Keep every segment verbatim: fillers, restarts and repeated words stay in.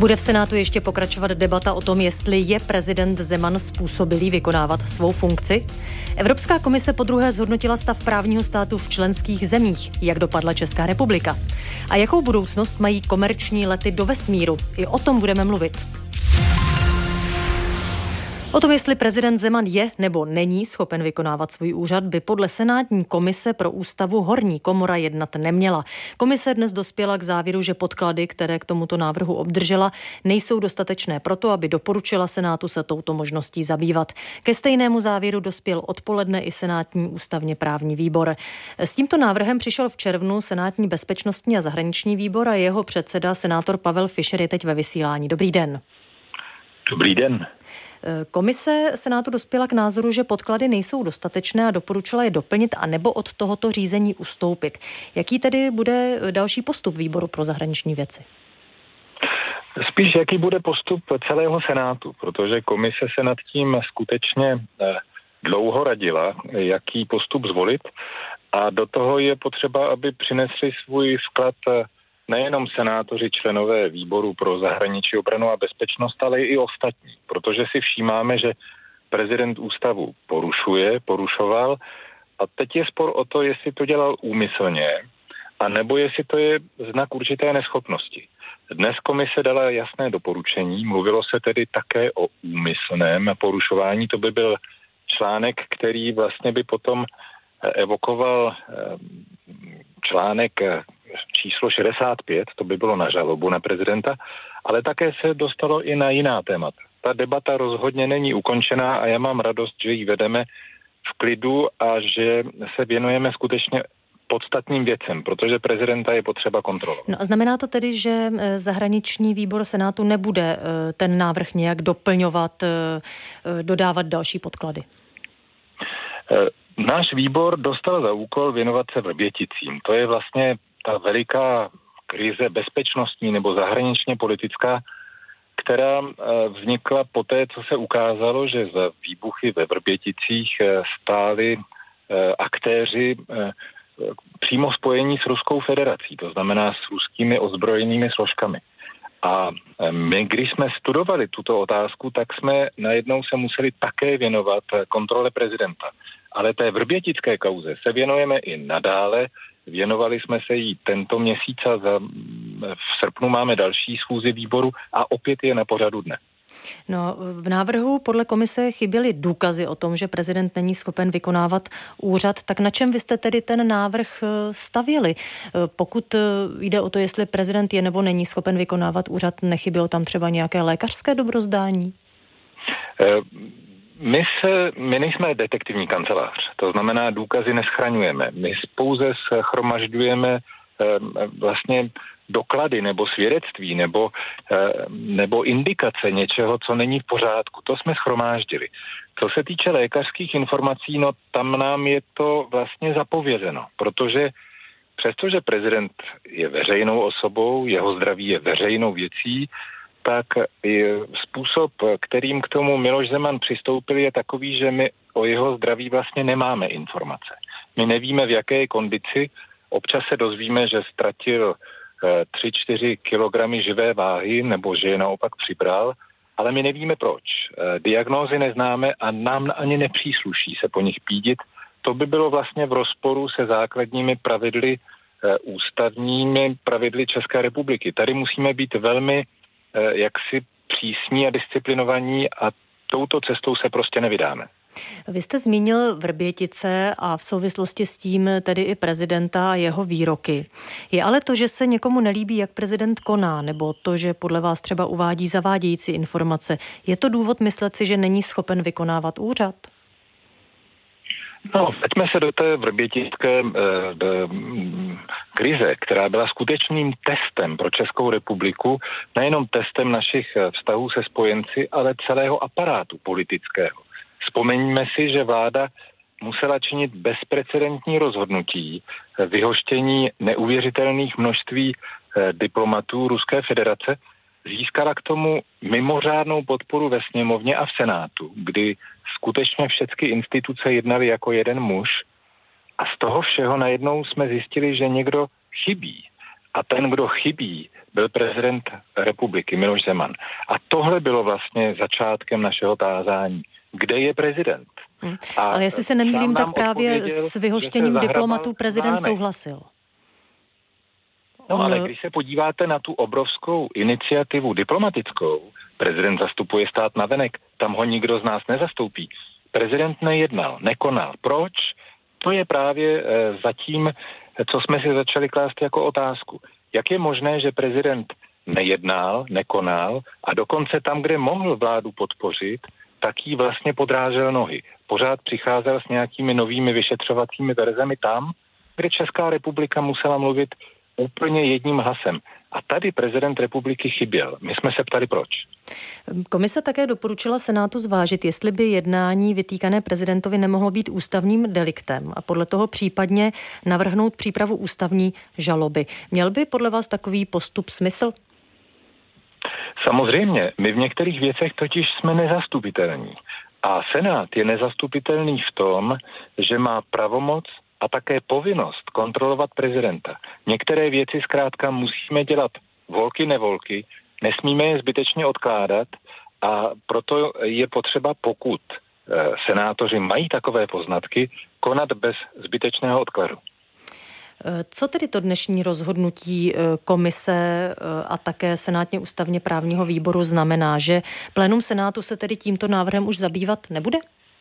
Bude v Senátu ještě pokračovat debata o tom, jestli je prezident Zeman způsobilý vykonávat svou funkci. Evropská komise podruhé zhodnotila stav právního státu v členských zemích. Jak dopadla Česká republika? A jakou budoucnost mají komerční lety do vesmíru? I o tom budeme mluvit. O tom, jestli prezident Zeman je nebo není schopen vykonávat svůj úřad, by podle Senátní komise pro ústavu horní komora jednat neměla. Komise dnes dospěla k závěru, že podklady, které k tomuto návrhu obdržela, nejsou dostatečné proto, aby doporučila Senátu se touto možností zabývat. Ke stejnému závěru dospěl odpoledne i Senátní ústavně právní výbor. S tímto návrhem přišel v červnu Senátní bezpečnostní a zahraniční výbor a jeho předseda senátor Pavel Fischer je teď ve vysílání. Dobrý den. Dobrý den. Komise Senátu dospěla k názoru, že podklady nejsou dostatečné a doporučila je doplnit a nebo od tohoto řízení ustoupit. Jaký tedy bude další postup výboru pro zahraniční věci? Spíš jaký bude postup celého Senátu, protože komise se nad tím skutečně dlouho radila, jaký postup zvolit, a do toho je potřeba, aby přinesli svůj vklad nejenom senátoři, členové výboru pro zahraničí, obranu a bezpečnost, ale i ostatní, protože si všímáme, že prezident ústavu porušuje, porušoval a teď je spor o to, jestli to dělal úmyslně, a nebo jestli to je znak určité neschopnosti. Dnes komise dala jasné doporučení, mluvilo se tedy také o úmyslném porušování, to by byl článek, který vlastně by potom evokoval článek číslo šedesát pět, to by bylo na žalobu na prezidenta, ale také se dostalo i na jiná témata. Ta debata rozhodně není ukončená a já mám radost, že ji vedeme v klidu a že se věnujeme skutečně podstatným věcem, protože prezidenta je potřeba kontrolovat. No a znamená to tedy, že zahraniční výbor Senátu nebude ten návrh nějak doplňovat, dodávat další podklady? Náš výbor dostal za úkol věnovat se Vrběticím. To je vlastně ta veliká krize bezpečnostní nebo zahraničně politická, která vznikla poté, co se ukázalo, že za výbuchy ve Vrběticích stáli aktéři přímo spojení s Ruskou federací, to znamená s ruskými ozbrojenými složkami. A my, když jsme studovali tuto otázku, tak jsme najednou se museli také věnovat kontrole prezidenta. Ale té vrbětické kauze se věnujeme i nadále. Věnovali jsme se jí tento měsíc a za, v srpnu máme další schůzi výboru a opět je na pořadu dne. No, v návrhu podle komise chyběly důkazy o tom, že prezident není schopen vykonávat úřad. Tak na čem vy jste tedy ten návrh stavěli? Pokud jde o to, jestli prezident je nebo není schopen vykonávat úřad, nechybělo tam třeba nějaké lékařské dobrozdání? E- My, se, my nejsme detektivní kancelář, to znamená důkazy neschraňujeme. My pouze shromažďujeme e, vlastně doklady nebo svědectví nebo, e, nebo indikace něčeho, co není v pořádku. To jsme shromáždili. Co se týče lékařských informací, no tam nám je to vlastně zapovězeno, protože přestože prezident je veřejnou osobou, jeho zdraví je veřejnou věcí, tak způsob, kterým k tomu Miloš Zeman přistoupil, je takový, že my o jeho zdraví vlastně nemáme informace. My nevíme, v jaké kondici. Občas se dozvíme, že ztratil tři čtyři kilogramy živé váhy, nebo že je naopak přibral, ale my nevíme proč. Diagnózy neznáme a nám ani nepřísluší se po nich pídit. To by bylo vlastně v rozporu se základními pravidly, ústavními pravidly České republiky. Tady musíme být velmi jaksi přísní a disciplinovaní a touto cestou se prostě nevydáme. Vy jste zmínil Vrbětice a v souvislosti s tím tedy i prezidenta a jeho výroky. Je ale to, že se někomu nelíbí, jak prezident koná, nebo to, že podle vás třeba uvádí zavádějící informace, je to důvod myslet si, že není schopen vykonávat úřad? No, veďme se do té vrbětické eh, krize, která byla skutečným testem pro Českou republiku, nejenom testem našich vztahů se spojenci, ale celého aparátu politického. Vzpomeňme si, že vláda musela činit bezprecedentní rozhodnutí vyhoštění neuvěřitelných množství eh, diplomatů Ruské federace, získala k tomu mimořádnou podporu ve sněmovně a v Senátu, kdy skutečně všechny instituce jednaly jako jeden muž a z toho všeho najednou jsme zjistili, že někdo chybí. a ten, kdo chybí, byl prezident republiky Miloš Zeman. A tohle bylo vlastně začátkem našeho tázání. Kde je prezident? Hmm. Ale jestli se nemýlím, tak právě s vyhoštěním diplomatů prezident souhlasil. No ale když se podíváte na tu obrovskou iniciativu diplomatickou, prezident zastupuje stát navenek, tam ho nikdo z nás nezastoupí. Prezident nejednal, nekonal. Proč? To je právě e, zatím, co jsme si začali klást jako otázku. Jak je možné, že prezident nejednal, nekonal a dokonce tam, kde mohl vládu podpořit, tak jí vlastně podrážel nohy. Pořád přicházel s nějakými novými vyšetřovacími verzemi tam, kde Česká republika musela mluvit úplně jedním hlasem. A tady prezident republiky chyběl. My jsme se ptali, proč. Komise také doporučila Senátu zvážit, jestli by jednání vytýkané prezidentovi nemohlo být ústavním deliktem a podle toho případně navrhnout přípravu ústavní žaloby. Měl by podle vás takový postup smysl? Samozřejmě. My v některých věcech totiž jsme nezastupitelní. A Senát je nezastupitelný v tom, že má pravomoc a také povinnost kontrolovat prezidenta. Některé věci zkrátka musíme dělat volky nevolky, nesmíme je zbytečně odkládat a proto je potřeba, pokud e, senátoři mají takové poznatky, konat bez zbytečného odkladu. Co tedy to dnešní rozhodnutí komise a také senátně ústavně právního výboru znamená, že plénum Senátu se tedy tímto návrhem už zabývat nebude?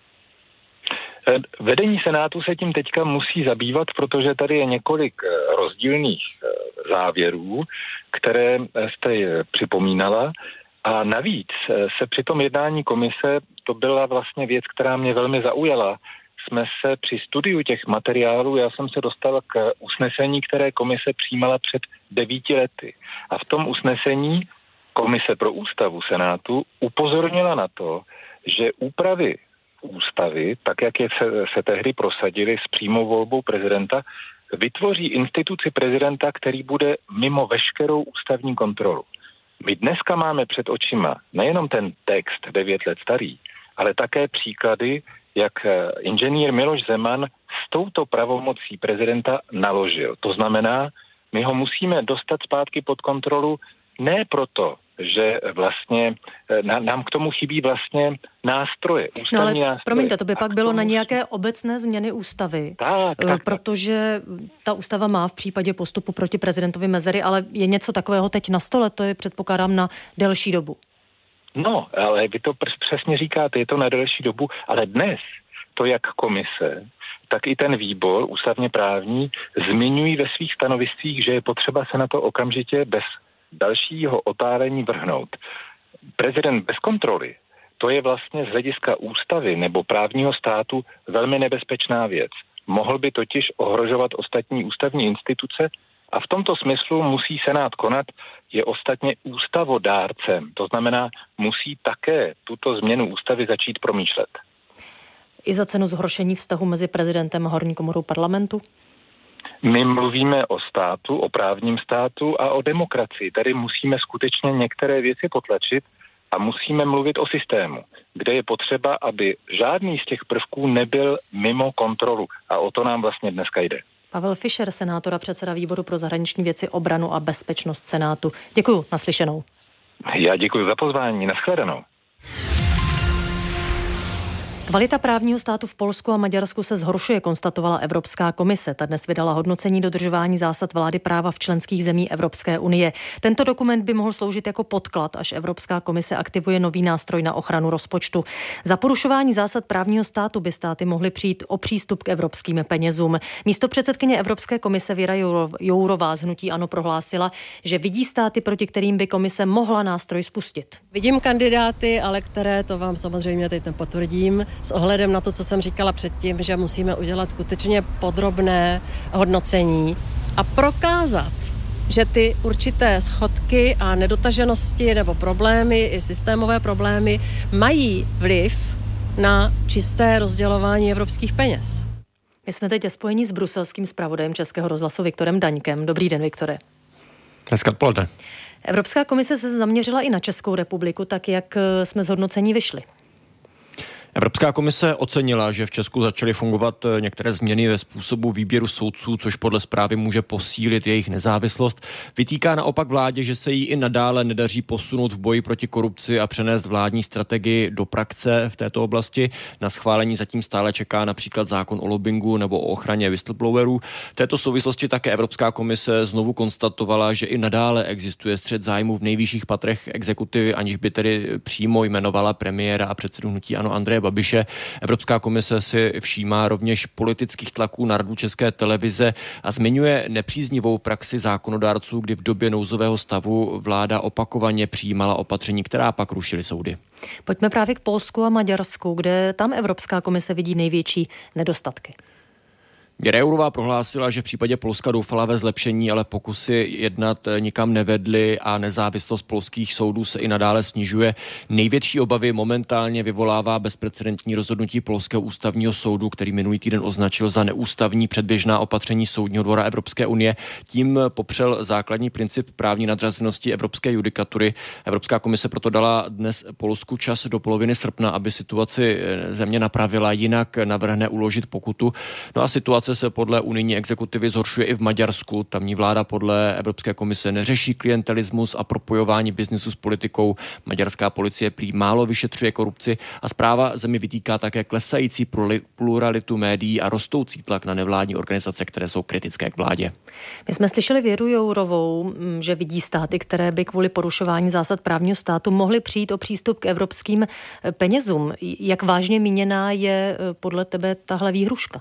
Vedení Senátu se tím teďka musí zabývat, protože tady je několik rozdílných závěrů, které jste připomínala. A navíc se při tom jednání komise, to byla vlastně věc, která mě velmi zaujala, jsme se při studiu těch materiálů, já jsem se dostal k usnesení, které komise přijímala před devíti lety. A v tom usnesení Komise pro ústavu Senátu upozornila na to, že úpravy ústavy, tak jak je se, se tehdy prosadili s přímou volbou prezidenta, vytvoří instituci prezidenta, který bude mimo veškerou ústavní kontrolu. My dneska máme před očima nejenom ten text devět let starý, ale také příklady, jak inženýr Miloš Zeman s touto pravomocí prezidenta naložil. To znamená, my ho musíme dostat zpátky pod kontrolu ne proto, že vlastně nám k tomu chybí vlastně nástroje, ústavní no ale, nástroje. Promiňte, to by pak bylo na nějaké obecné změny ústavy, tak, tak, protože ta ústava má v případě postupu proti prezidentovi mezery, ale je něco takového teď na stole, to je předpokládám na delší dobu. No, ale vy to přesně říkáte, je to na delší dobu, ale dnes to jak komise, tak i ten výbor ústavně právní zmiňují ve svých stanoviscích, že je potřeba se na to okamžitě bez dalšího otálení vrhnout. Prezident bez kontroly, to je vlastně z hlediska ústavy nebo právního státu velmi nebezpečná věc. Mohl by totiž ohrožovat ostatní ústavní instituce a v tomto smyslu musí Senát konat, je ostatně ústavodárcem. To znamená, musí také tuto změnu ústavy začít promýšlet. I za cenu zhoršení vztahu mezi prezidentem a horní komorou parlamentu? My mluvíme o státu, o právním státu a o demokracii. Tady musíme skutečně některé věci potlačit a musíme mluvit o systému, kde je potřeba, aby žádný z těch prvků nebyl mimo kontrolu. A o to nám vlastně dneska jde. Pavel Fischer, senátor a předseda výboru pro zahraniční věci, obranu a bezpečnost Senátu. Děkuju, naslyšenou. Já děkuji za pozvání, nashledanou. Kvalita právního státu v Polsku a Maďarsku se zhoršuje, konstatovala Evropská komise. Ta dnes vydala hodnocení dodržování zásad vlády práva v členských zemí Evropské unie. Tento dokument by mohl sloužit jako podklad, až Evropská komise aktivuje nový nástroj na ochranu rozpočtu. Za porušování zásad právního státu by státy mohly přijít o přístup k evropským penězům. Místopředsedkyně Evropské komise Věra Jourová z hnutí ANO prohlásila, že vidí státy, proti kterým by komise mohla nástroj spustit. Vidím kandidáty, ale které, to vám samozřejmě teď nepotvrdím, s ohledem na to, co jsem říkala předtím, že musíme udělat skutečně podrobné hodnocení a prokázat, že ty určité schodky a nedotaženosti nebo problémy, i systémové problémy mají vliv na čisté rozdělování evropských peněz. My jsme teď spojeni s bruselským zpravodajem Českého rozhlasu Viktorem Daňkem. Dobrý den, Viktore. Dneska odpoledne. Evropská komise se zaměřila i na Českou republiku, tak jak jsme z hodnocení vyšli. Evropská komise ocenila, že v Česku začaly fungovat některé změny ve způsobu výběru soudců, což podle zprávy může posílit jejich nezávislost. Vytýká naopak vládě, že se jí i nadále nedaří posunout v boji proti korupci a přenést vládní strategii do praxe v této oblasti. Na schválení zatím stále čeká například zákon o lobbingu nebo o ochraně whistleblowerů. V této souvislosti také Evropská komise znovu konstatovala, že i nadále existuje střet zájmů v nejvyšších patrech exekutivy, aniž by tedy přímo jmenovala premiéra a předsedu hnutí ANO Andreje Babiše. Evropská komise si všímá rovněž politických tlaků na Radu České televize a zmiňuje nepříznivou praxi zákonodárců, kdy v době nouzového stavu vláda opakovaně přijímala opatření, která pak rušily soudy. Pojďme právě k Polsku a Maďarsku, kde tam Evropská komise vidí největší nedostatky. Věra Jourová prohlásila, že v případě Polska doufala ve zlepšení, ale pokusy jednat nikam nevedly a nezávislost polských soudů se i nadále snižuje. Největší obavy momentálně vyvolává bezprecedentní rozhodnutí Polského ústavního soudu, který minulý týden označil za neústavní předběžná opatření Soudního dvora Evropské unie. Tím popřel základní princip právní nadřazenosti evropské judikatury. Evropská komise proto dala dnes Polsku čas do poloviny srpna, aby situaci země napravila, jinak navrhne uložit pokutu. No a situace se podle unijní exekutivy zhoršuje i v Maďarsku. Tamní vláda podle Evropské komise neřeší klientelismus a propojování biznesu s politikou. Maďarská policie prý málo vyšetřuje korupci a zpráva zemi vytýká také klesající pluralitu médií a rostoucí tlak na nevládní organizace, které jsou kritické k vládě. My jsme slyšeli Věru Jourovou, že vidí státy, které by kvůli porušování zásad právního státu mohly přijít o přístup k evropským penězům. Jak vážně míněná je podle tebe tahle výhruška?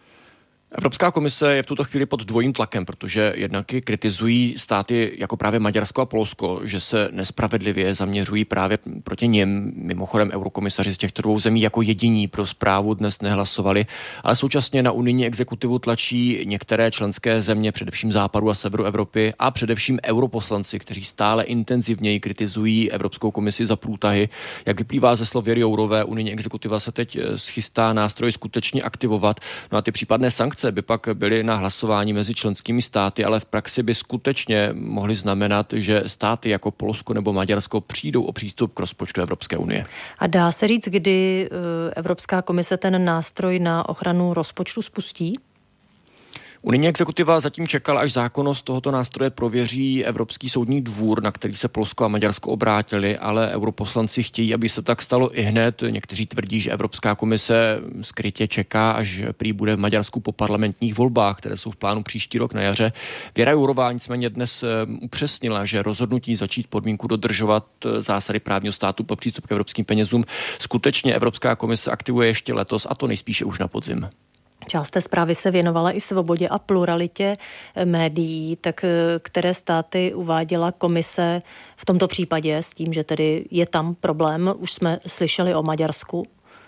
Evropská komise je v tuto chvíli pod dvojím tlakem, protože jednaky kritizují státy jako právě Maďarsko a Polsko, že se nespravedlivě zaměřují právě proti něm. Mimochodem eurokomisaři z těchto dvou zemí jako jediní pro zprávu dnes nehlasovali, ale současně na unijní exekutivu tlačí některé členské země, především západu a severu Evropy a především europoslanci, kteří stále intenzivněji kritizují Evropskou komisi za průtahy. Jak vyplývá ze slov Věry Jourové, unijní exekutiva se teď schystá nástroj skutečně aktivovat. No a ty případné sankce by pak byly na hlasování mezi členskými státy, ale v praxi by skutečně mohly znamenat, že státy jako Polsko nebo Maďarsko přijdou o přístup k rozpočtu Evropské unie. A dá se říct, kdy Evropská komise ten nástroj na ochranu rozpočtu spustí? Unijní exekutiva zatím čekala, až zákonnost tohoto nástroje prověří Evropský soudní dvůr, na který se Polsko a Maďarsko obrátili, ale europoslanci chtějí, aby se tak stalo ihned. Někteří tvrdí, že Evropská komise skrytě čeká, až prý bude v Maďarsku po parlamentních volbách, které jsou v plánu příští rok na jaře. Věra Jourová nicméně dnes upřesnila, že rozhodnutí začít podmínku dodržovat zásady právního státu po přístup k evropským penězům skutečně Evropská komise aktivuje ještě letos, a to nejspíše už na podzim. Část té zprávy se věnovala i svobodě a pluralitě médií, tak které státy uváděla komise v tomto případě s tím, že tedy je tam problém? Už jsme slyšeli o Maďarsku.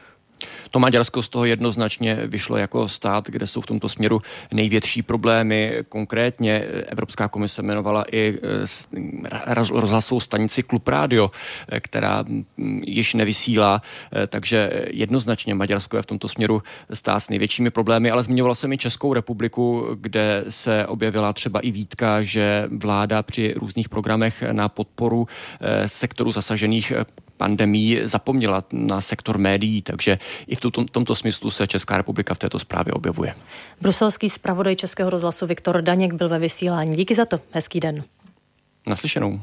To Maďarsko z toho jednoznačně vyšlo jako stát, kde jsou v tomto směru největší problémy. Konkrétně Evropská komise jmenovala i rozhlasovou stanici Klub Rádio, která již nevysílá, takže jednoznačně Maďarsko je v tomto směru stát s největšími problémy, ale zmiňovala jsem i Českou republiku, kde se objevila třeba i výtka, že vláda při různých programech na podporu sektoru zasažených pandemií zapomněla na sektor médií, takže i v tom, tomto smyslu se Česká republika v této zprávě objevuje. Bruselský zpravodaj Českého rozhlasu Viktor Daněk byl ve vysílání. Díky za to. Hezký den. Naslyšenou.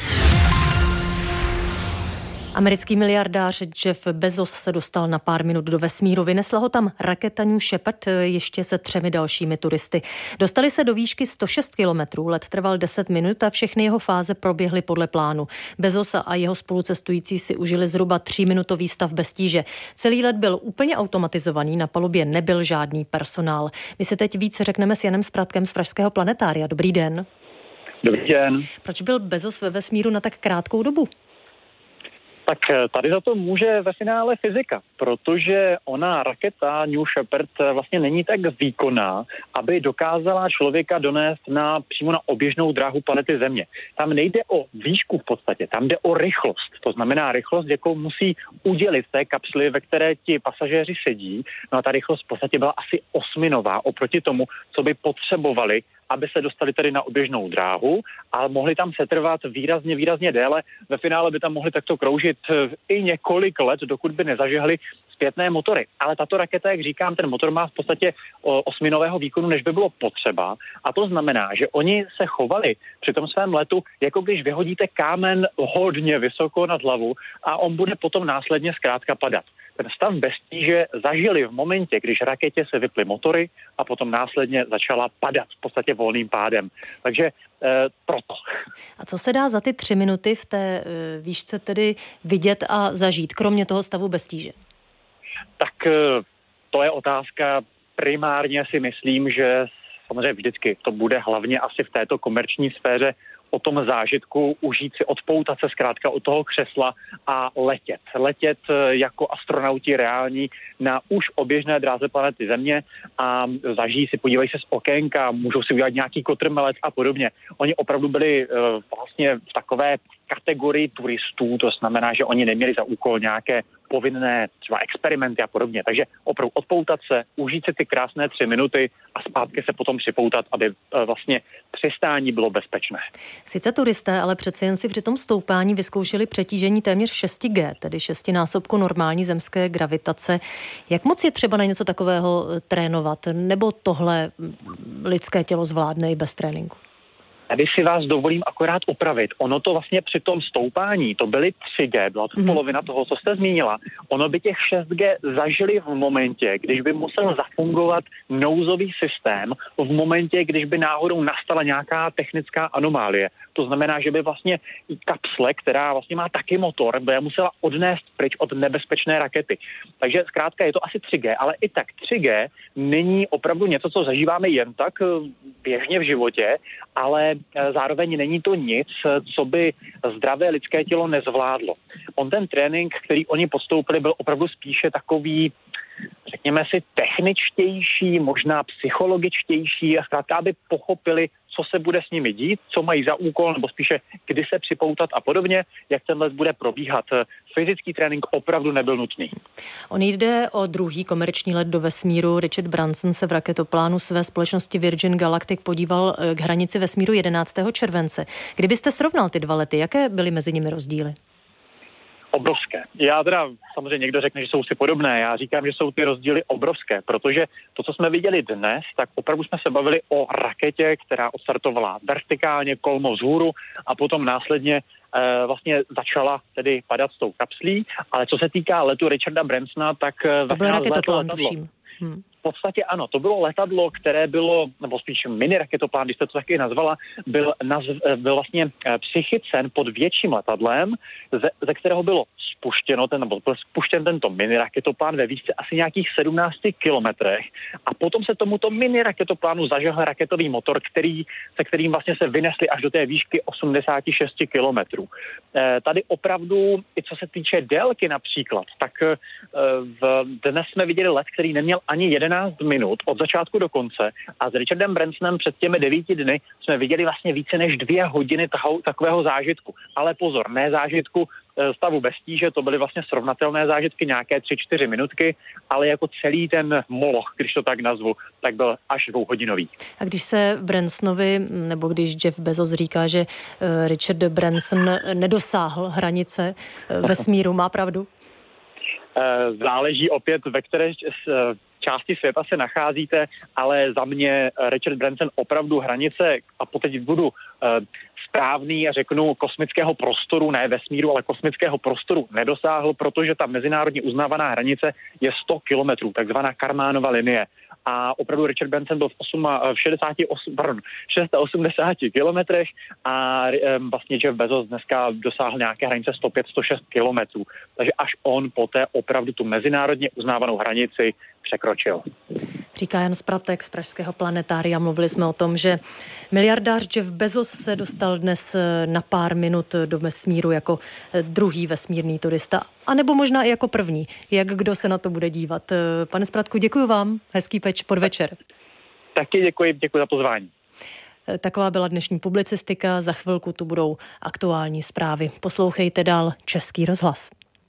Americký miliardář Jeff Bezos se dostal na pár minut do vesmíru. Vynesla ho tam raketa New Shepard ještě se třemi dalšími turisty. Dostali se do výšky sto šest kilometrů, let trval deset minut a všechny jeho fáze proběhly podle plánu. Bezos a jeho spolucestující si užili zhruba tříminutový stav bez tíže. Celý let byl úplně automatizovaný, na palubě nebyl žádný personál. My si teď víc řekneme s Janem Spratkem z Pražského planetária. Dobrý den. Dobrý den. Proč byl Bezos ve vesmíru na tak krátkou dobu? Tak tady za to může ve finále fyzika, protože ona raketa New Shepard vlastně není tak výkonná, aby dokázala člověka donést na, přímo na oběžnou dráhu planety Země. Tam nejde o výšku v podstatě, tam jde o rychlost. To znamená rychlost, jakou musí udělit té kapsly, ve které ti pasažéři sedí. No a ta rychlost v podstatě byla asi osminová oproti tomu, co by potřebovali, aby se dostali tedy na oběžnou dráhu, ale mohli tam setrvat výrazně, výrazně déle. Ve finále by tam mohli takto kroužit i několik let, dokud by nezažehli zpětné motory. Ale tato raketa, jak říkám, ten motor má v podstatě osminového výkonu, než by bylo potřeba. A to znamená, že oni se chovali při tom svém letu, jako když vyhodíte kámen hodně vysoko nad hlavu a on bude potom následně zkrátka padat. Ten stav bez tíže zažili v momentě, když raketě se vyply motory a potom následně začala padat v podstatě volným pádem. Takže e, proto. A co se dá za ty tři minuty v té e, výšce tedy vidět a zažít, kromě toho stavu bez tíže? Tak to je otázka. Primárně si myslím, že samozřejmě vždycky to bude hlavně asi v této komerční sféře o tom zážitku, užít si, odpoutat se zkrátka od toho křesla a letět. Letět jako astronauti reální na už oběžné dráze planety Země a zažijí si, podívají se z okénka, můžou si udělat nějaký kotrmelec a podobně. Oni opravdu byli uh, vlastně v takové kategorii turistů, to znamená, že oni neměli za úkol nějaké povinné třeba experimenty a podobně. Takže opravdu odpoutat se, užít si ty krásné tři minuty a zpátky se potom připoutat, aby uh, vlastně přistání bylo bezpečné. Sice turisté, ale přece jen si při tom stoupání vyzkoušeli přetížení téměř šest gé, tedy šestinásobku normální zemské gravitace. Jak moc je třeba na něco takového trénovat? Nebo tohle lidské tělo zvládne i bez tréninku? Tady si vás dovolím akorát opravit. Ono to vlastně při tom stoupání, to byly tři gé, byla to mm. polovina toho, co jste zmínila. Ono by těch šest gé zažili v momentě, když by musel zafungovat nouzový systém, v momentě, když by náhodou nastala nějaká technická anomálie. To znamená, že by vlastně i kapsle, která vlastně má taky motor, by je musela odnést pryč od nebezpečné rakety. Takže zkrátka je to asi tři gé, ale i tak tři gé není opravdu něco, co zažíváme jen tak běžně v životě, ale zároveň není to nic, co by zdravé lidské tělo nezvládlo. On ten trénink, který oni podstoupili, byl opravdu spíše takový, řekněme si, techničtější, možná psychologičtější a zkrátka, aby pochopili, co se bude s nimi dít, co mají za úkol, nebo spíše kdy se připoutat a podobně, jak ten let bude probíhat. Fyzický trénink opravdu nebyl nutný. On jde o druhý komerční let do vesmíru. Richard Branson se v raketoplánu své společnosti Virgin Galactic podíval k hranici vesmíru jedenáctého července. Kdybyste srovnal ty dva lety, jaké byly mezi nimi rozdíly? Obrovské. Já teda, samozřejmě někdo řekne, že jsou si podobné, já říkám, že jsou ty rozdíly obrovské, protože to, co jsme viděli dnes, tak opravdu jsme se bavili o raketě, která odstartovala vertikálně kolmo vzhůru a potom následně e, vlastně začala tedy padat s tou kapslí, ale co se týká letu Richarda Bransona, tak to byl raketoplán, tuším. Hmm. V podstatě ano, to bylo letadlo, které bylo, nebo spíš mini raketoplán, když jste to taky nazvala, byl, nazv, byl vlastně přichycen pod větším letadlem, ze, ze kterého bylo spuštěno, ten, nebo byl spuštěn tento mini raketoplán ve výšce asi nějakých sedmnácti kilometrech a potom se tomuto mini raketoplánu zažehl raketový motor, který, se kterým vlastně se vynesli až do té výšky osmdesát šest kilometrů. E, tady opravdu, i co se týče délky například, tak e, v, dnes jsme viděli let, který neměl ani jedenáct minut od začátku do konce a s Richardem Bransonem před těmi devíti dny jsme viděli vlastně více než dvě hodiny taho, takového zážitku. Ale pozor, ne zážitku stavu bez tíže, to byly vlastně srovnatelné zážitky, nějaké tři čtyři minutky, ale jako celý ten moloch, když to tak nazvu, tak byl až dvouhodinový. A když se Bransonovi, nebo když Jeff Bezos říká, že Richard Branson nedosáhl hranice vesmíru, má pravdu? Záleží opět, ve které části světa se nacházíte, ale za mě Richard Branson opravdu hranice, a teď budu uh, správný a řeknu kosmického prostoru, ne vesmíru, ale kosmického prostoru nedosáhl, protože ta mezinárodně uznávaná hranice je sto kilometrů, takzvaná Karmánova linie. A opravdu Richard Branson byl v, osma, v šedesáti osm, pardon, šestoosmdesáti kilometrech a um, vlastně Jeff Bezos dneska dosáhl nějaké hranice sto pět sto šest kilometrů. Takže až on poté opravdu tu mezinárodně uznávanou hranici překročil. Říká Jan Spratek z pražského planetária. Mluvili jsme o tom, že miliardář Jeff Bezos se dostal dnes na pár minut do vesmíru jako druhý vesmírný turista, anebo možná i jako první. Jak kdo se na to bude dívat. Pane Spratku, děkuji vám. Hezký peč podvečer. Taky děkuji, děkuji za pozvání. Taková byla dnešní publicistika. Za chvilku tu budou aktuální zprávy. Poslouchejte dál Český rozhlas.